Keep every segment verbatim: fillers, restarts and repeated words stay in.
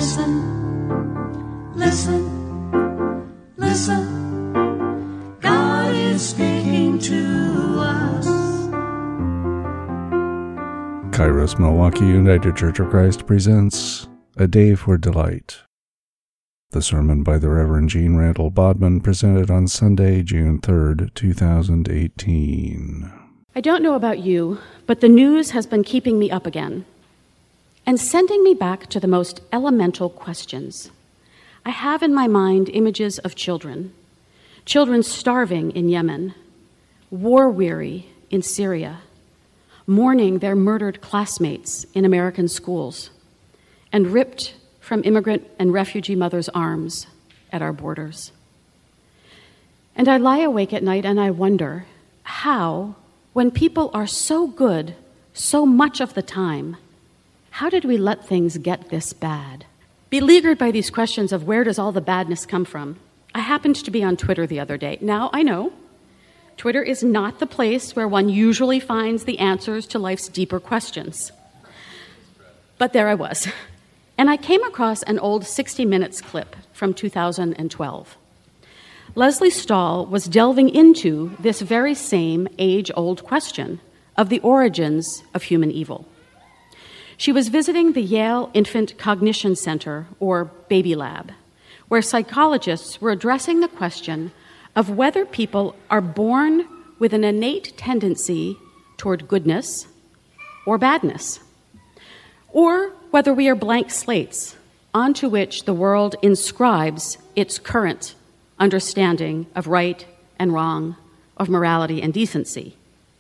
Listen, listen, listen. God is speaking to us. Kairos Milwaukee United Church of Christ presents A Day for Delight. The sermon by the Reverend Gene Randall Bodman, presented on Sunday, June third, two thousand eighteen. I don't know about you, but the news has been keeping me up again and sending me back to the most elemental questions. I have in my mind images of children, children starving in Yemen, war-weary in Syria, mourning their murdered classmates in American schools, and ripped from immigrant and refugee mothers' arms at our borders. And I lie awake at night and I wonder how, when people are so good so much of the time, how did we let things get this bad? Beleaguered by these questions of where does all the badness come from, I happened to be on Twitter the other day. Now, I know, Twitter is not the place where one usually finds the answers to life's deeper questions. But there I was. And I came across an old sixty minutes clip from two thousand twelve. Leslie Stahl was delving into this very same age-old question of the origins of human evil. She was visiting the Yale Infant Cognition Center, or Baby Lab, where psychologists were addressing the question of whether people are born with an innate tendency toward goodness or badness, or whether we are blank slates onto which the world inscribes its current understanding of right and wrong, of morality and decency.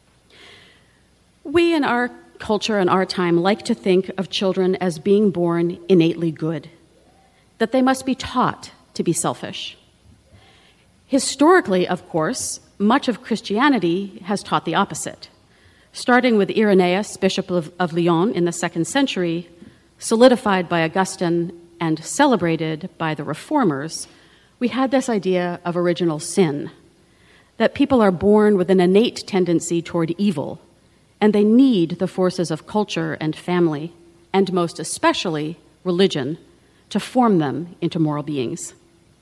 We in our culture and our time like to think of children as being born innately good, that they must be taught to be selfish. Historically, of course, much of Christianity has taught the opposite. Starting with Irenaeus, Bishop of, of Lyon in the second century, solidified by Augustine and celebrated by the Reformers, we had this idea of original sin, that people are born with an innate tendency toward evil, and they need the forces of culture and family, and most especially religion, to form them into moral beings.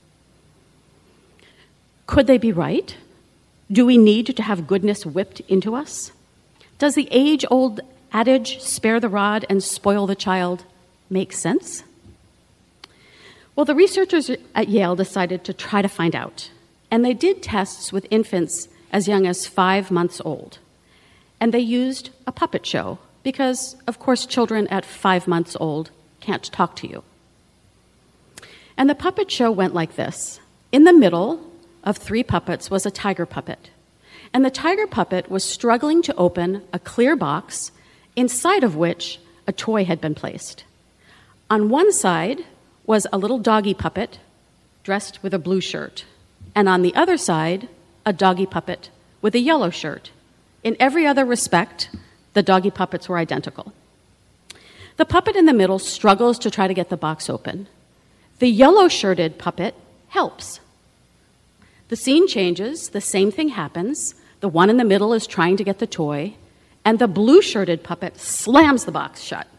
Could they be right? Do we need to have goodness whipped into us? Does the age-old adage, spare the rod and spoil the child, make sense? Well, the researchers at Yale decided to try to find out, and they did tests with infants as young as five months old. And they used a puppet show because, of course, children at five months old can't talk to you. And the puppet show went like this. In the middle of three puppets was a tiger puppet. And the tiger puppet was struggling to open a clear box inside of which a toy had been placed. On one side was a little doggy puppet dressed with a blue shirt. And on the other side, a doggy puppet with a yellow shirt. In every other respect, the doggy puppets were identical. The puppet in the middle struggles to try to get the box open. The yellow-shirted puppet helps. The scene changes, the same thing happens. The one in the middle is trying to get the toy, and the blue-shirted puppet slams the box shut.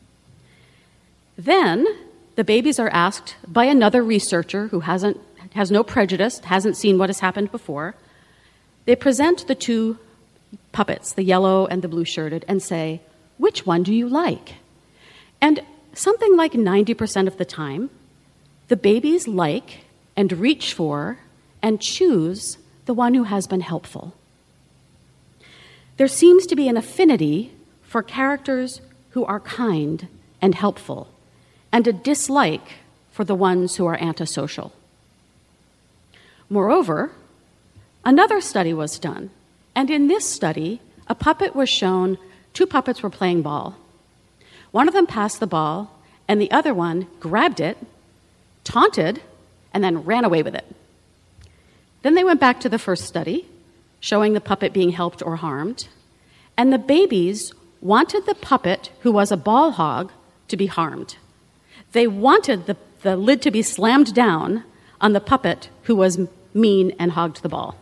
Then the babies are asked by another researcher who hasn't, has no prejudice, hasn't seen what has happened before. They present the two puppets, the yellow and the blue-shirted, and say, which one do you like? And something like ninety percent of the time, the babies like and reach for and choose the one who has been helpful. There seems to be an affinity for characters who are kind and helpful, and a dislike for the ones who are antisocial. Moreover, another study was done. And in this study, a puppet was shown, two puppets were playing ball. One of them passed the ball, and the other one grabbed it, taunted, and then ran away with it. Then they went back to the first study, showing the puppet being helped or harmed, and the babies wanted the puppet, who was a ball hog, to be harmed. They wanted the, the lid to be slammed down on the puppet who was mean and hogged the ball.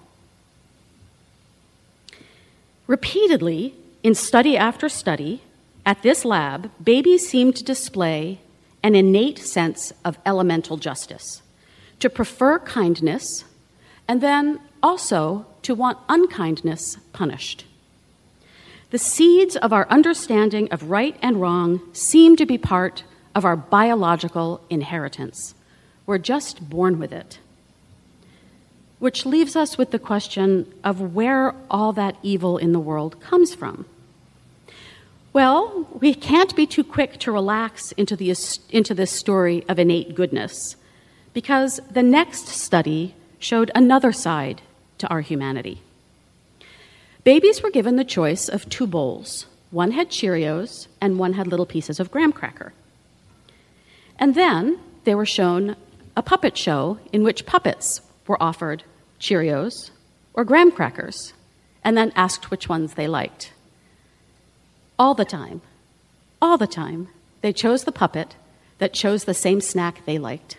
Repeatedly, in study after study, at this lab, babies seemed to display an innate sense of elemental justice, to prefer kindness, and then also to want unkindness punished. The seeds of our understanding of right and wrong seem to be part of our biological inheritance. We're just born with it. Which leaves us with the question of where all that evil in the world comes from. Well, we can't be too quick to relax into, the, into this story of innate goodness, because the next study showed another side to our humanity. Babies were given the choice of two bowls. One had Cheerios, and one had little pieces of graham cracker. And then they were shown a puppet show in which puppets were offered Cheerios or graham crackers, and then asked which ones they liked. All the time, all the time, they chose the puppet that chose the same snack they liked.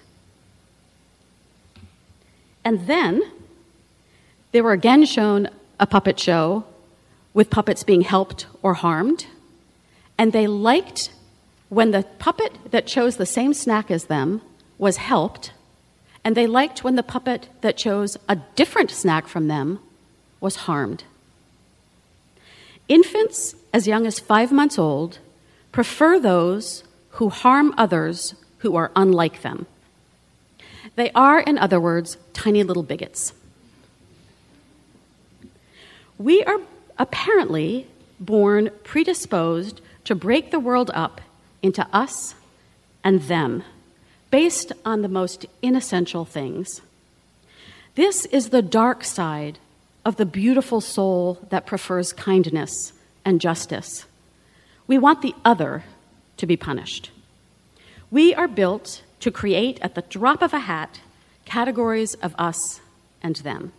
And then they were again shown a puppet show with puppets being helped or harmed, and they liked when the puppet that chose the same snack as them was helped, and they liked when the puppet that chose a different snack from them was harmed. Infants as young as five months old prefer those who harm others who are unlike them. They are, in other words, tiny little bigots. We are apparently born predisposed to break the world up into us and them, based on the most inessential things. This is the dark side of the beautiful soul that prefers kindness and justice. We want the other to be punished. We are built to create, at the drop of a hat, categories of us and them.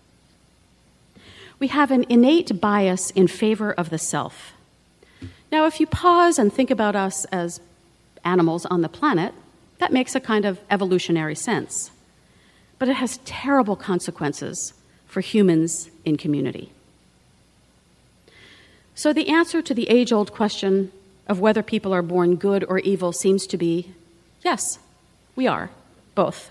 We have an innate bias in favor of the self. Now, if you pause and think about us as animals on the planet, that makes a kind of evolutionary sense. But it has terrible consequences for humans in community. So the answer to the age-old question of whether people are born good or evil seems to be, yes, we are, both.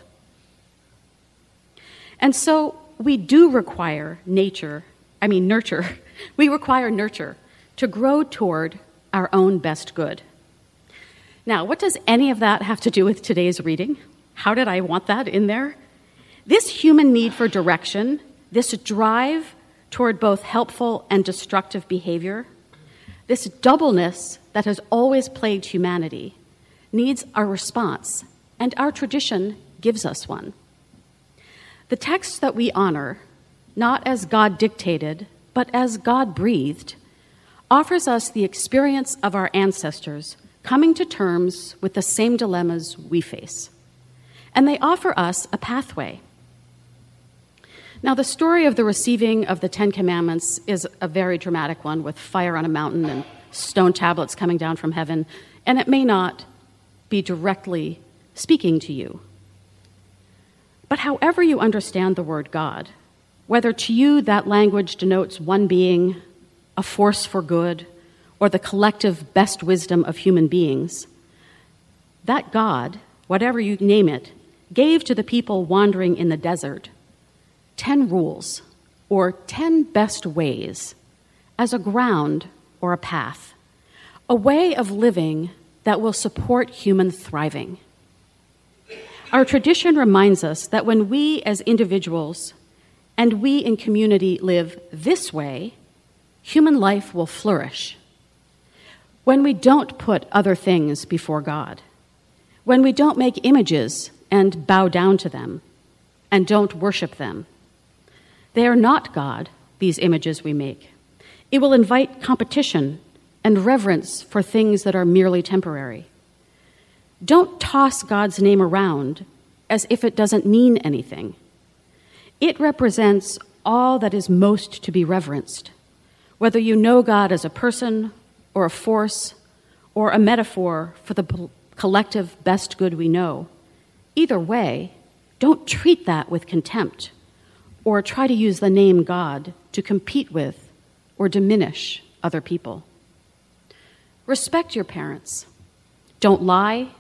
And so we do require nature, I mean nurture, we require nurture to grow toward our own best good. Now, what does any of that have to do with today's reading? How did I want that in there? This human need for direction, this drive toward both helpful and destructive behavior, this doubleness that has always plagued humanity, needs our response, and our tradition gives us one. The text that we honor, not as God dictated, but as God breathed, offers us the experience of our ancestors coming to terms with the same dilemmas we face. And they offer us a pathway. Now, the story of the receiving of the Ten Commandments is a very dramatic one, with fire on a mountain and stone tablets coming down from heaven, and it may not be directly speaking to you. But however you understand the word God, whether to you that language denotes one being, a force for good, or the collective best wisdom of human beings, that God, whatever you name it, gave to the people wandering in the desert ten rules, or ten best ways, as a ground or a path, a way of living that will support human thriving. Our tradition reminds us that when we as individuals and we in community live this way, human life will flourish. When we don't put other things before God, when we don't make images and bow down to them and don't worship them, they are not God, these images we make. It will invite competition and reverence for things that are merely temporary. Don't toss God's name around as if it doesn't mean anything. It represents all that is most to be reverenced, whether you know God as a person or a force or a metaphor for the collective best good we know. Either way, don't treat that with contempt or try to use the name God to compete with or diminish other people. Respect your parents. Don't lie,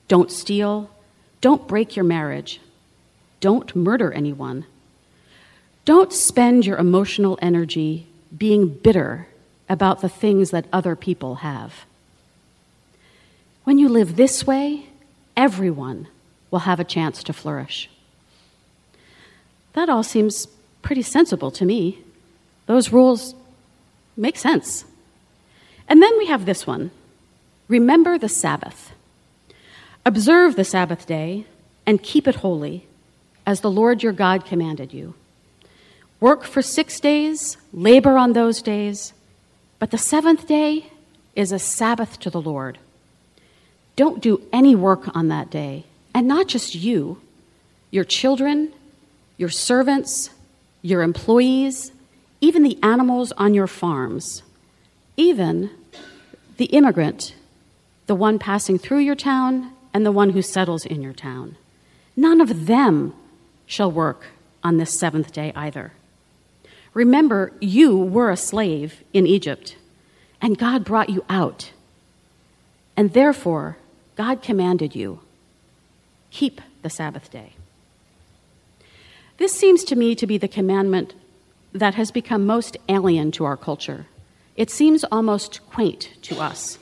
don't steal, don't break your marriage, don't murder anyone. Don't spend your emotional energy being bitter about the things that other people have. When you live this way, everyone will have a chance to flourish. That all seems pretty sensible to me. Those rules make sense. And then we have this one. Remember the Sabbath. Observe the Sabbath day and keep it holy, as the Lord your God commanded you. Work for six days, labor on those days, but the seventh day is a Sabbath to the Lord. Don't do any work on that day, and not just you, your children, your servants, your employees, even the animals on your farms, even the immigrant, the one passing through your town and the one who settles in your town. None of them shall work on this seventh day either. Remember, you were a slave in Egypt, and God brought you out. And therefore, God commanded you, keep the Sabbath day. This seems to me to be the commandment that has become most alien to our culture. It seems almost quaint to us.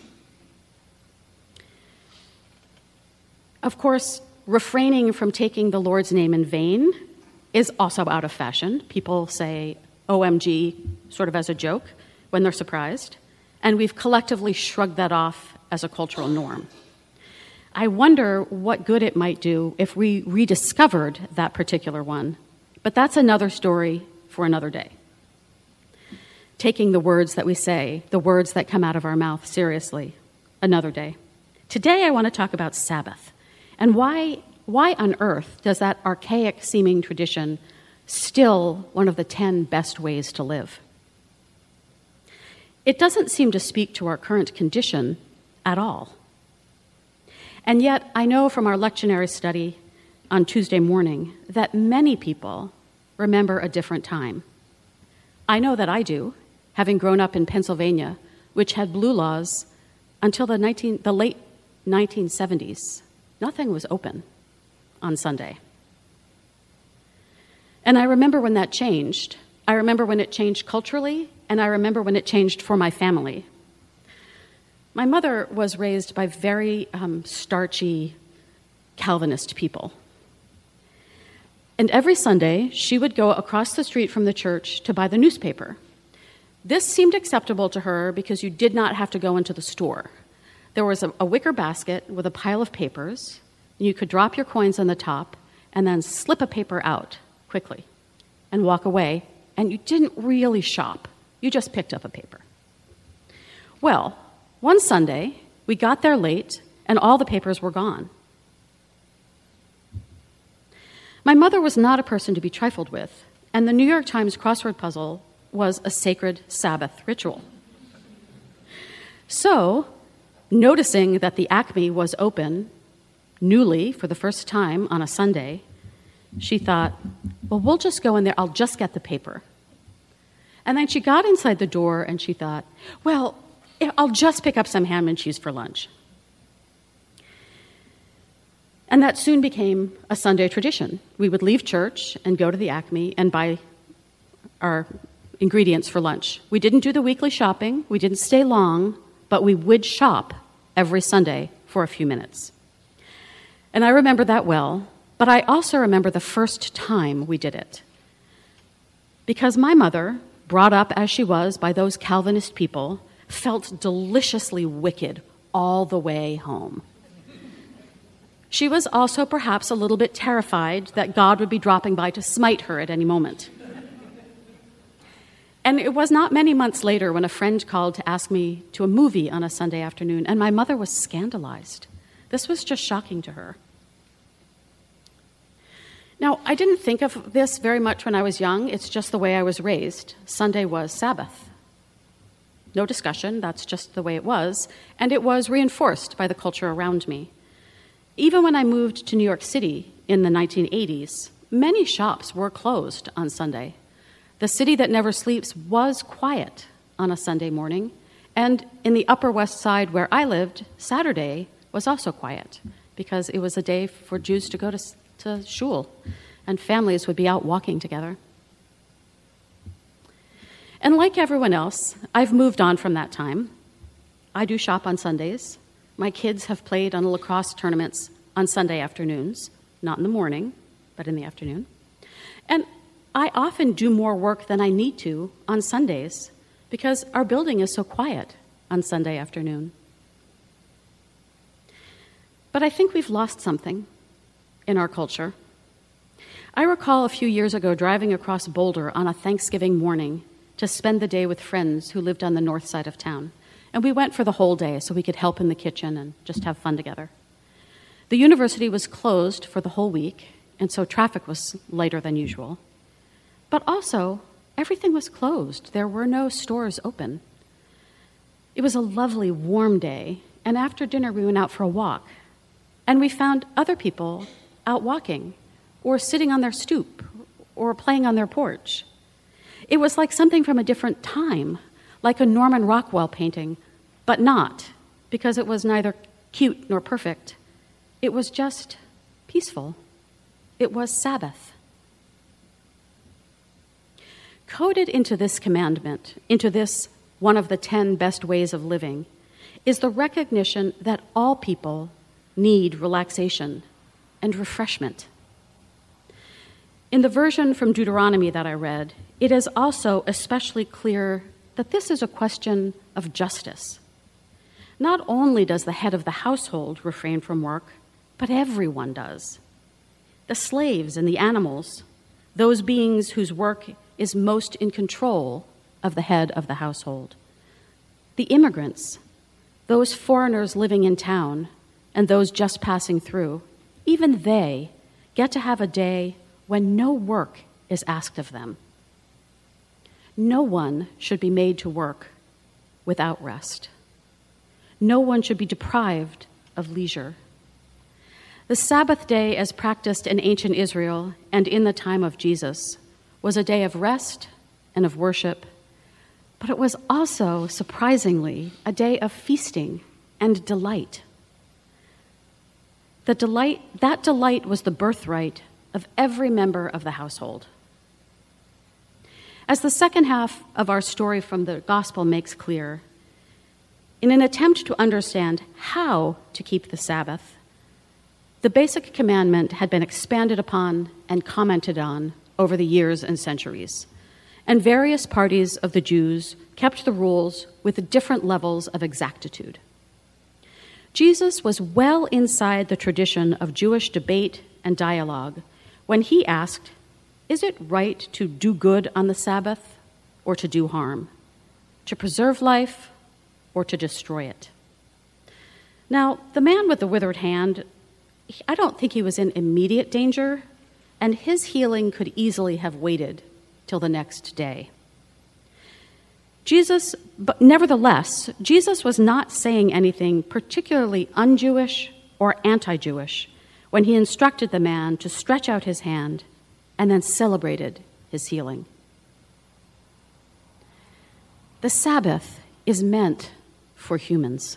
Of course, refraining from taking the Lord's name in vain is also out of fashion. People say O M G sort of as a joke when they're surprised, and we've collectively shrugged that off as a cultural norm. I wonder what good it might do if we rediscovered that particular one, but that's another story for another day. Taking the words that we say, the words that come out of our mouth seriously, another day. Today I want to talk about Sabbath, and why, why on earth does that archaic-seeming tradition still one of the ten best ways to live? It doesn't seem to speak to our current condition at all. And yet, I know from our lectionary study on Tuesday morning that many people remember a different time. I know that I do, having grown up in Pennsylvania, which had blue laws until the, nineteen, the late nineteen seventies. Nothing was open on Sunday. And I remember when that changed. I remember when it changed culturally, and I remember when it changed for my family. My mother was raised by very um, starchy Calvinist people. And every Sunday, she would go across the street from the church to buy the newspaper. This seemed acceptable to her because you did not have to go into the store. There was a, a wicker basket with a pile of papers, and you could drop your coins on the top and then slip a paper out quickly and walk away, and you didn't really shop. You just picked up a paper. Well, one Sunday, we got there late, and all the papers were gone. My mother was not a person to be trifled with, and the New York Times crossword puzzle was a sacred Sabbath ritual. So, noticing that the Acme was open newly for the first time on a Sunday, she thought, well, we'll just go in there. I'll just get the paper. And then she got inside the door and she thought, well, I'll just pick up some ham and cheese for lunch. And that soon became a Sunday tradition. We would leave church and go to the Acme and buy our ingredients for lunch. We didn't do the weekly shopping. We didn't stay long, but we would shop every Sunday for a few minutes. And I remember that well, but I also remember the first time we did it. Because my mother, brought up as she was by those Calvinist people, felt deliciously wicked all the way home. She was also perhaps a little bit terrified that God would be dropping by to smite her at any moment. And it was not many months later when a friend called to ask me to a movie on a Sunday afternoon, and my mother was scandalized. This was just shocking to her. Now, I didn't think of this very much when I was young. It's just the way I was raised. Sunday was Sabbath. No discussion, that's just the way it was. And it was reinforced by the culture around me. Even when I moved to New York City in the nineteen eighties, many shops were closed on Sunday. The city that never sleeps was quiet on a Sunday morning. And in the Upper West Side where I lived, Saturday was also quiet because it was a day for Jews to go to, to shul, and families would be out walking together. And like everyone else, I've moved on from that time. I do shop on Sundays. My kids have played on lacrosse tournaments on Sunday afternoons, not in the morning, but in the afternoon. And I often do more work than I need to on Sundays because our building is so quiet on Sunday afternoon. But I think we've lost something in our culture. I recall a few years ago driving across Boulder on a Thanksgiving morning to spend the day with friends who lived on the north side of town. And we went for the whole day so we could help in the kitchen and just have fun together. The university was closed for the whole week, and so traffic was lighter than usual. But also, everything was closed. There were no stores open. It was a lovely, warm day, and after dinner we went out for a walk. And we found other people out walking, or sitting on their stoop, or playing on their porch. It was like something from a different time, like a Norman Rockwell painting, but not, because it was neither cute nor perfect. It was just peaceful. It was Sabbath. Coded into this commandment, into this one of the ten best ways of living, is the recognition that all people need relaxation and refreshment. In the version from Deuteronomy that I read, it is also especially clear that this is a question of justice. Not only does the head of the household refrain from work, but everyone does. The slaves and the animals, those beings whose work is most in control of the head of the household. The immigrants, those foreigners living in town, and those just passing through, even they get to have a day when no work is asked of them. No one should be made to work without rest. No one should be deprived of leisure. The Sabbath day, as practiced in ancient Israel and in the time of Jesus, was a day of rest and of worship, but it was also, surprisingly, a day of feasting and delight. The delight, that delight was the birthright of every member of the household. As the second half of our story from the gospel makes clear, in an attempt to understand how to keep the Sabbath, the basic commandment had been expanded upon and commented on over the years and centuries, and various parties of the Jews kept the rules with different levels of exactitude. Jesus was well inside the tradition of Jewish debate and dialogue when he asked, "Is it right to do good on the Sabbath or to do harm? To preserve life or to destroy it?" Now, the man with the withered hand, I don't think he was in immediate danger, and his healing could easily have waited till the next day. Jesus, but nevertheless, Jesus was not saying anything particularly un-Jewish or anti-Jewish when he instructed the man to stretch out his hand and then celebrated his healing. The Sabbath is meant for humans.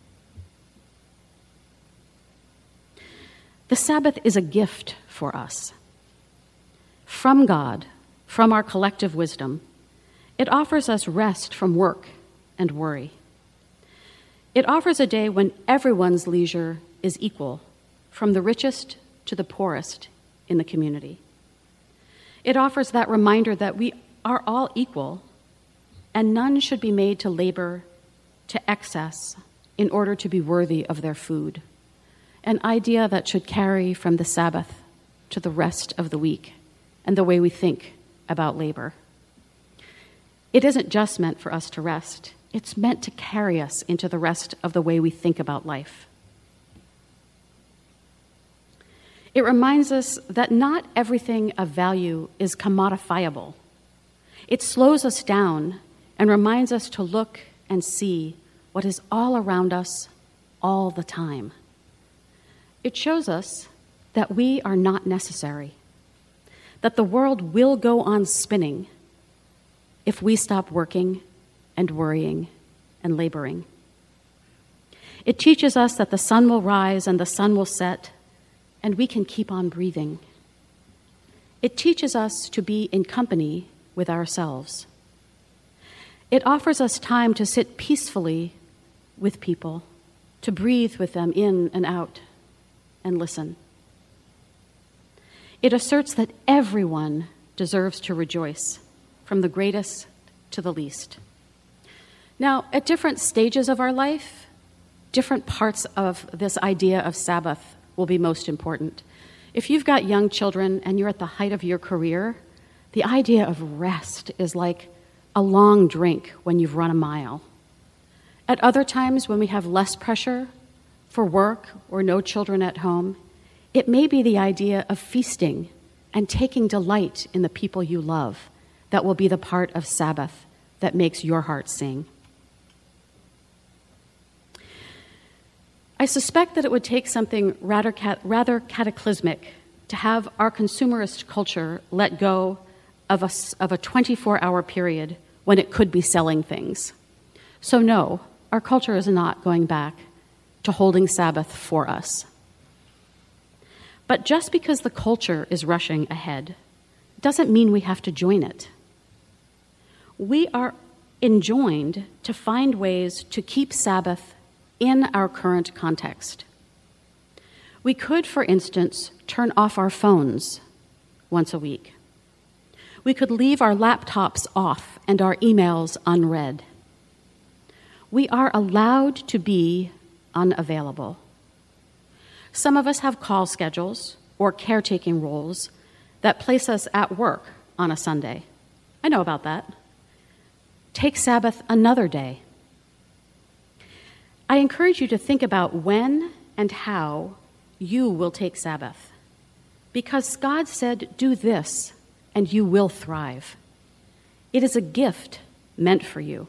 The Sabbath is a gift for us. From God, from our collective wisdom, it offers us rest from work and worry. It offers a day when everyone's leisure is equal, from the richest to the poorest in the community. It offers that reminder that we are all equal, and none should be made to labor to excess in order to be worthy of their food, an idea that should carry from the Sabbath to the rest of the week and the way we think about labor. It isn't just meant for us to rest. It's meant to carry us into the rest of the way we think about life. It reminds us that not everything of value is commodifiable. It slows us down and reminds us to look and see what is all around us all the time. It shows us that we are not necessary, that the world will go on spinning if we stop working and worrying and laboring. It teaches us that the sun will rise and the sun will set, and we can keep on breathing. It teaches us to be in company with ourselves. It offers us time to sit peacefully with people, to breathe with them in and out, and listen. It asserts that everyone deserves to rejoice, from the greatest to the least. Now, at different stages of our life, different parts of this idea of Sabbath will be most important. If you've got young children and you're at the height of your career, the idea of rest is like a long drink when you've run a mile. At other times, when we have less pressure for work or no children at home, it may be the idea of feasting and taking delight in the people you love that will be the part of Sabbath that makes your heart sing. I suspect that it would take something rather, cat- rather cataclysmic to have our consumerist culture let go of a, of a twenty-four hour period when it could be selling things. So no, our culture is not going back to holding Sabbath for us. But just because the culture is rushing ahead doesn't mean we have to join it. We are enjoined to find ways to keep Sabbath in our current context. We could, for instance, turn off our phones once a week. We could leave our laptops off and our emails unread. We are allowed to be unavailable. Some of us have call schedules or caretaking roles that place us at work on a Sunday. I know about that. Take Sabbath another day. I encourage you to think about when and how you will take Sabbath, because God said, do this, and you will thrive. It is a gift meant for you.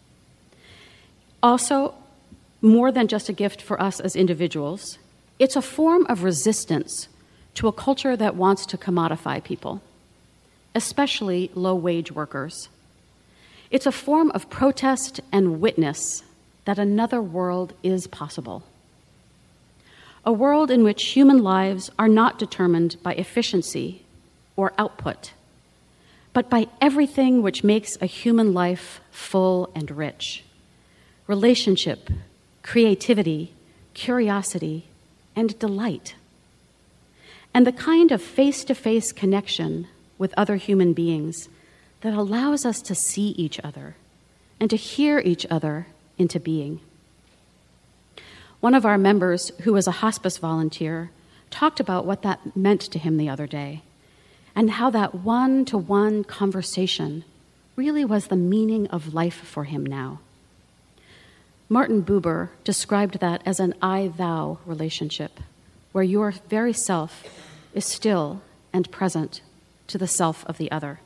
Also, more than just a gift for us as individuals, it's a form of resistance to a culture that wants to commodify people, especially low-wage workers. It's a form of protest and witness that another world is possible. A world in which human lives are not determined by efficiency or output, but by everything which makes a human life full and rich: relationship, creativity, curiosity, and delight. And the kind of face-to-face connection with other human beings that allows us to see each other and to hear each other into being. One of our members, who was a hospice volunteer, talked about what that meant to him the other day, and how that one-to-one conversation really was the meaning of life for him now. Martin Buber described that as an I-thou relationship, where your very self is still and present to the self of the other.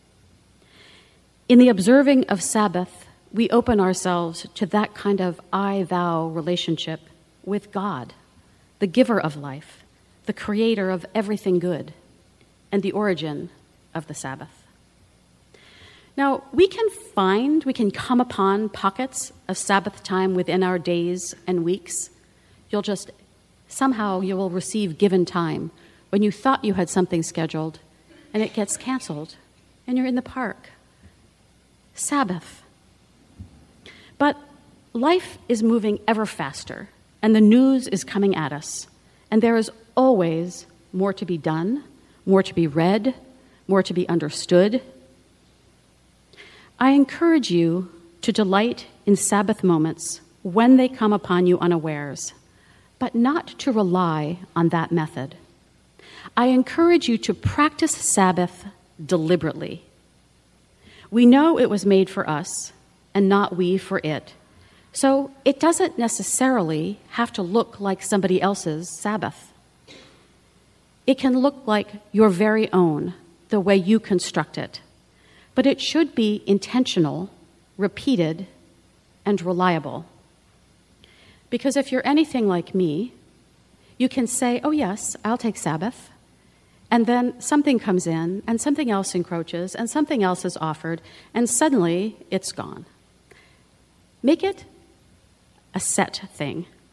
In the observing of Sabbath, we open ourselves to that kind of I-thou relationship with God, the giver of life, the creator of everything good, and the origin of the Sabbath. Now, we can find, we can come upon pockets of Sabbath time within our days and weeks. You'll just, somehow you will receive given time when you thought you had something scheduled and it gets canceled and you're in the park. Sabbath. But life is moving ever faster, and the news is coming at us, and there is always more to be done, more to be read, more to be understood. I encourage you to delight in Sabbath moments when they come upon you unawares, but not to rely on that method. I encourage you to practice Sabbath deliberately. We know it was made for us, and not we for it. So it doesn't necessarily have to look like somebody else's Sabbath. It can look like your very own, the way you construct it. But it should be intentional, repeated, and reliable. Because if you're anything like me, you can say, oh yes, I'll take Sabbath. And then something comes in, and something else encroaches, and something else is offered, and suddenly it's gone. Make it a set thing,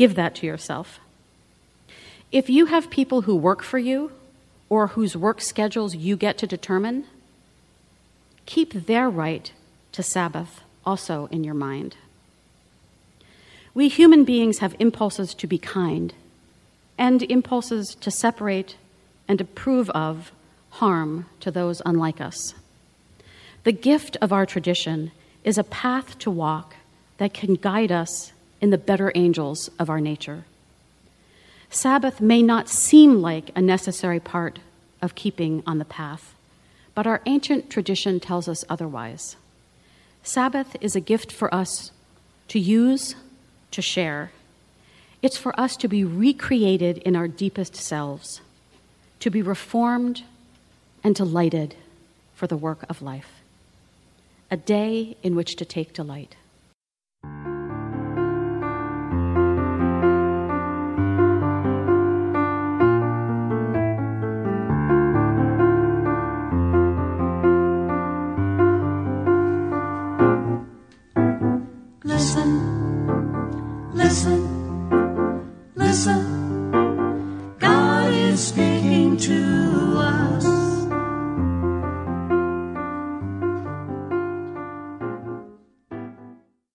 Give that to yourself. If you have people who work for you or whose work schedules you get to determine, keep their right to Sabbath also in your mind. We human beings have impulses to be kind and impulses to separate and approve of harm to those unlike us. The gift of our tradition is a path to walk that can guide us in the better angels of our nature. Sabbath may not seem like a necessary part of keeping on the path, but our ancient tradition tells us otherwise. Sabbath is a gift for us to use, to share. It's for us to be recreated in our deepest selves, to be reformed and delighted for the work of life. A day in which to take delight.